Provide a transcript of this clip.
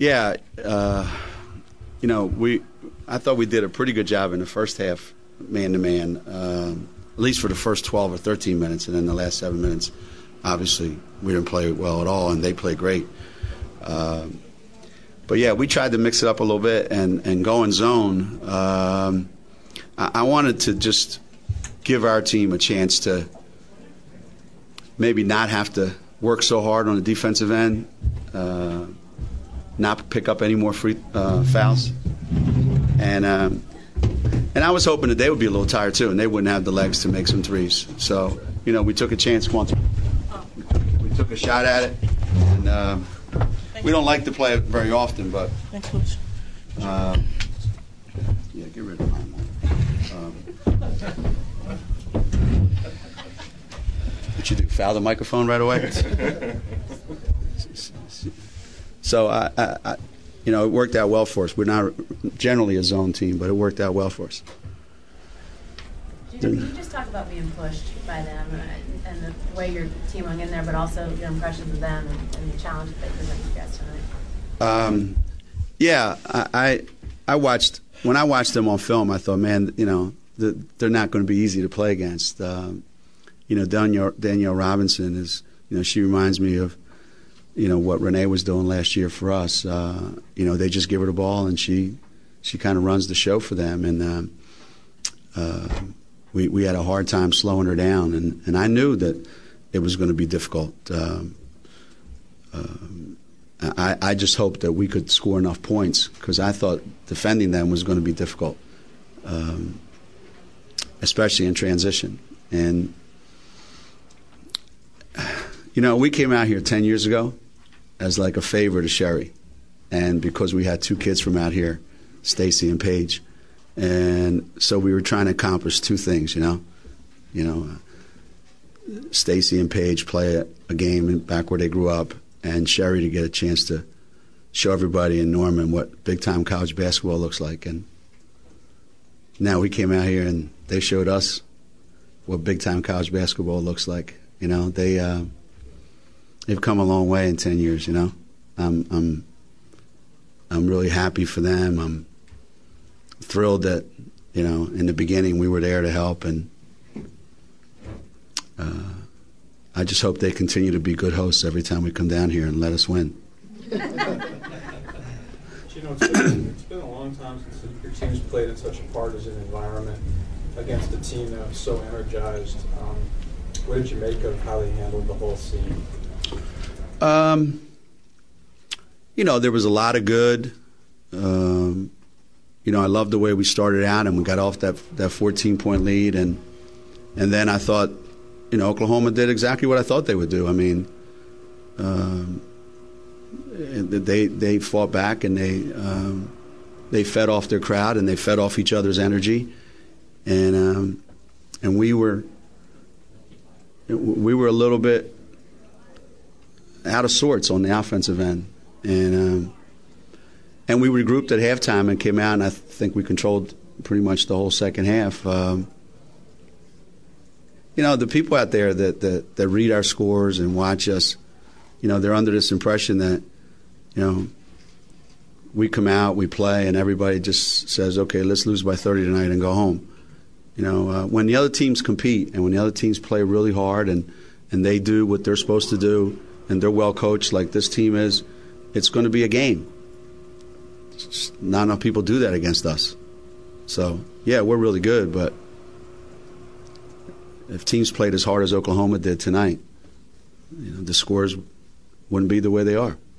Yeah, I thought we did a pretty good job in the first half, man-to-man, at least for the first 12 or 13 minutes, and then the last 7 minutes, obviously, we didn't play well at all, and they played great. But, yeah, we tried to mix it up a little bit and go in zone. I wanted to just give our team a chance to maybe not have to work so hard on the defensive end, not pick up any more free fouls. And I was hoping that they would be a little tired, too, and they wouldn't have the legs to make some threes. So, we took a chance. We took a shot at it. And we don't like to play it very often, but Thanks, Coach. Yeah, get rid of mine. What you do? Foul the microphone right away? So it worked out well for us. We're not generally a zone team, but it worked out well for us. Can you just talk about being pushed by them and the way your team hung in there, but also your impressions of them and the challenge that they presented you guys tonight? Yeah, I watched when I watched them on film. I thought, man, they're not going to be easy to play against. Danielle Robinson is, she reminds me of, what Renee was doing last year for us. They just give her the ball and she kind of runs the show for them. And we had a hard time slowing her down. And I knew that it was going to be difficult. I just hoped that we could score enough points because I thought defending them was going to be difficult, especially in transition. And, we came out here 10 years ago as like a favor to Sherry. And because we had two kids from out here, Stacy and Paige. And so we were trying to accomplish two things, Stacy and Paige play a game back where they grew up, and Sherry to get a chance to show everybody in Norman what big-time college basketball looks like. And now we came out here and they showed us what big-time college basketball looks like. They've come a long way in 10 years. I'm really happy for them. I'm thrilled that in the beginning we were there to help, and I just hope they continue to be good hosts every time we come down here and let us win. It's been a long time since your team's played in such a partisan environment against a team that was so energized. What did you make of how they handled the whole scene? There was a lot of good. I loved the way we started out and we got off that 14-point lead, and then I thought, Oklahoma did exactly what I thought they would do. I mean, they fought back and they fed off their crowd and they fed off each other's energy, and we were a little bit out of sorts on the offensive end, and we regrouped at halftime and came out, and I think we controlled pretty much the whole second half. The people out there that read our scores and watch us, they're under this impression that, we come out, we play, and everybody just says, okay, let's lose by 30 tonight and go home. When the other teams compete and when the other teams play really hard and they do what they're supposed to do and they're well coached like this team is, it's going to be a game. Just not enough people do that against us. So, yeah, we're really good, but if teams played as hard as Oklahoma did tonight, the scores wouldn't be the way they are.